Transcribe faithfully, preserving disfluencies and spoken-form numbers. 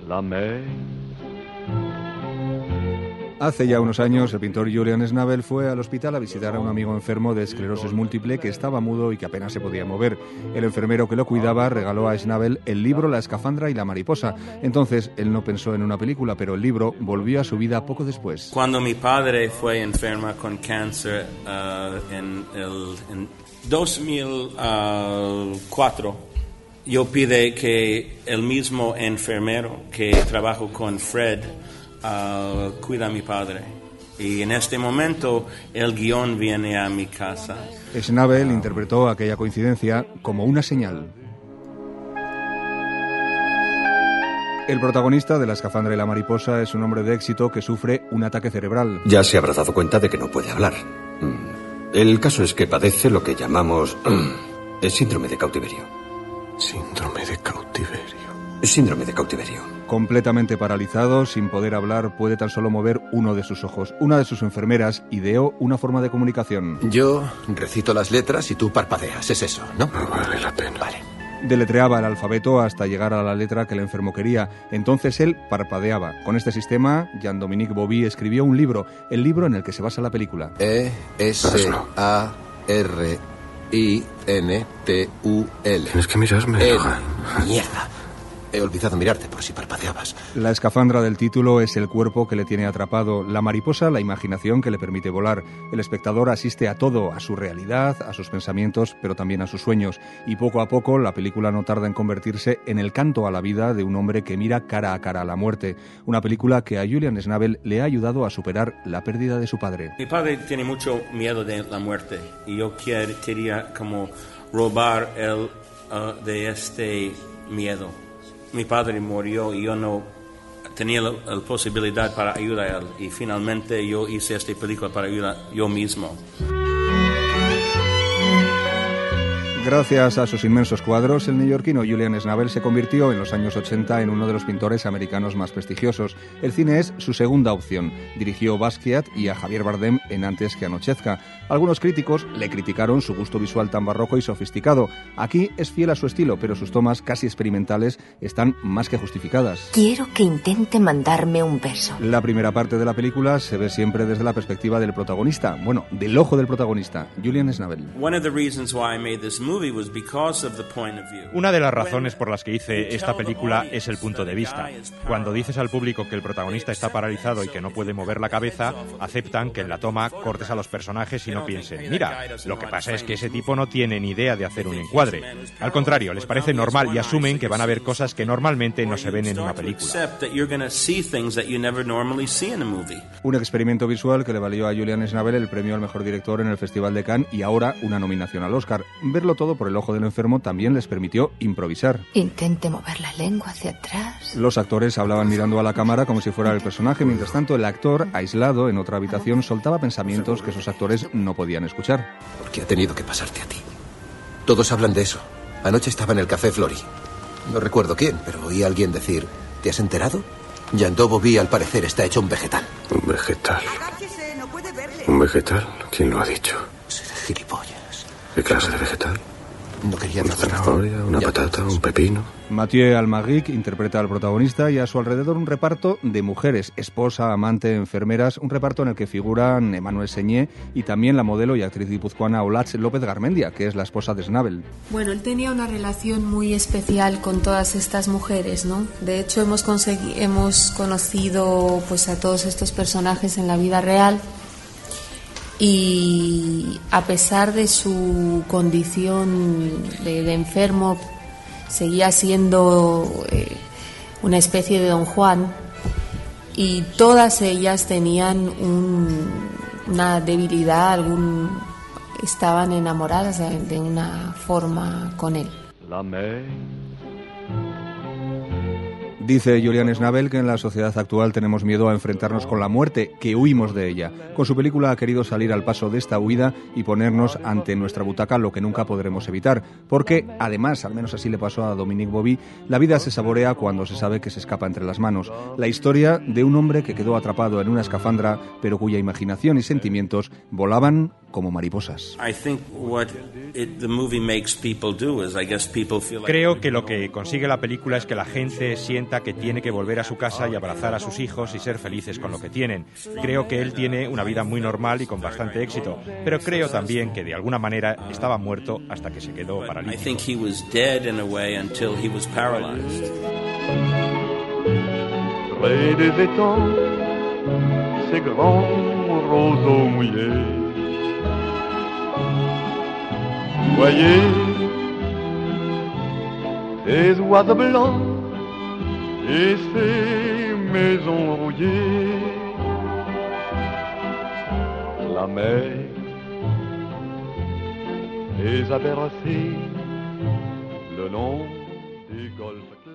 La mer. Hace ya unos años, el pintor Julian Schnabel fue al hospital a visitar a un amigo enfermo de esclerosis múltiple que estaba mudo y que apenas se podía mover. El enfermero que lo cuidaba regaló a Schnabel el libro La escafandra y la mariposa. Entonces, él no pensó en una película, pero el libro volvió a su vida poco después. Cuando mi padre fue enferma con cáncer uh, en el en dos mil cuatro, yo pide que el mismo enfermero que trabajó con Fred Uh, cuida a mi padre. Y en este momento el guión viene a mi casa. Schnabel interpretó aquella coincidencia como una señal. El protagonista de La escafandra y la mariposa es un hombre de éxito que sufre un ataque cerebral. Ya se habrá dado cuenta de que no puede hablar. El caso es que padece lo que llamamos el síndrome de cautiverio. Síndrome de cautiverio. Síndrome de cautiverio. Completamente paralizado, sin poder hablar, puede tan solo mover uno de sus ojos. Una de sus enfermeras ideó una forma de comunicación. Yo recito las letras y tú parpadeas, es eso, ¿no? No vale la pena. Vale. Deletreaba el alfabeto hasta llegar a la letra que el enfermo quería. Entonces él parpadeaba. Con este sistema, Jean-Dominique Bauby escribió un libro, el libro en el que se basa la película. E S A R I N T U L. Tienes que mirarme, eh, Johan. Mierda. He olvidado mirarte por si parpadeabas. La escafandra del título es el cuerpo que le tiene atrapado, la mariposa la imaginación que le permite volar. El espectador asiste a todo, a su realidad, a sus pensamientos, pero también a sus sueños. Y poco a poco la película no tarda en convertirse en el canto a la vida de un hombre que mira cara a cara a la muerte. Una película que a Julian Schnabel le ha ayudado a superar la pérdida de su padre. Mi padre tiene mucho miedo de la muerte y yo quería como robar él uh, de este miedo. Mi padre murió y yo no tenía la, la posibilidad para ayudar a él. Y finalmente yo hice esta película para ayudar yo mismo. Gracias a sus inmensos cuadros, el neoyorquino Julian Schnabel se convirtió en los años ochenta en uno de los pintores americanos más prestigiosos. El cine es su segunda opción. Dirigió Basquiat y a Javier Bardem en Antes que anochezca. Algunos críticos le criticaron su gusto visual tan barroco y sofisticado. Aquí es fiel a su estilo, pero sus tomas casi experimentales están más que justificadas. Quiero que intente mandarme un beso. La primera parte de la película se ve siempre desde la perspectiva del protagonista, bueno, del ojo del protagonista, Julian Schnabel. One of the reasons why I made this movie Una de las razones por las que hice esta película es el punto de vista. Cuando dices al público que el protagonista está paralizado y que no puede mover la cabeza, aceptan que en la toma cortes a los personajes y no piensen, mira, lo que pasa es que ese tipo no tiene ni idea de hacer un encuadre. Al contrario, les parece normal y asumen que van a ver cosas que normalmente no se ven en una película. Un experimento visual que le valió a Julian Schnabel el premio al mejor director en el Festival de Cannes y ahora una nominación al Oscar. Verlo todo por el ojo del enfermo también les permitió improvisar. Intente mover la lengua hacia atrás. Los actores hablaban mirando a la cámara como si fuera el personaje, mientras tanto el actor, aislado en otra habitación, soltaba pensamientos que sus actores no podían escuchar. ¿Por qué ha tenido que pasarte a ti? Todos hablan de eso. Anoche estaba en el Café Flori. No recuerdo quién, pero oí a alguien decir, ¿te has enterado? Jean-Do Bauby al parecer está hecho un vegetal. ¿Un vegetal? ¿Un vegetal? ¿Quién lo ha dicho? Gilipollas. ¿Qué clase de vegetal? No quería una zanahoria, una ya patata, un pepino. Mathieu Almaguic interpreta al protagonista y a su alrededor un reparto de mujeres, esposa, amante, enfermeras, un reparto en el que figuran Emmanuel Seigné y también la modelo y actriz guipuzcoana Olatz López Garmendia, que es la esposa de Schnabel. Bueno, él tenía una relación muy especial con todas estas mujeres, ¿no? De hecho, hemos, consegui- hemos conocido pues, a todos estos personajes en la vida real. Y a pesar de su condición de, de enfermo, seguía siendo eh, una especie de Don Juan, y todas ellas tenían un, una debilidad, algún, estaban enamoradas de, de una forma con él. La mer. Dice Julian Schnabel que en la sociedad actual tenemos miedo a enfrentarnos con la muerte, que huimos de ella. Con su película ha querido salir al paso de esta huida y ponernos ante nuestra butaca lo que nunca podremos evitar. Porque, además, al menos así le pasó a Dominique Bauby, la vida se saborea cuando se sabe que se escapa entre las manos. La historia de un hombre que quedó atrapado en una escafandra, pero cuya imaginación y sentimientos volaban como mariposas. Creo que lo que consigue la película es que la gente sienta cuenta que tiene que volver a su casa y abrazar a sus hijos y ser felices con lo que tienen. Creo que él tiene una vida muy normal y con bastante éxito, pero creo también que de alguna manera estaba muerto hasta que se quedó paralítico. Près des étangs, ces grands roseaux mouillés. Voyez ces oiseaux blancs et ces maisons rouillées. La mer les a bercés le long des golfes.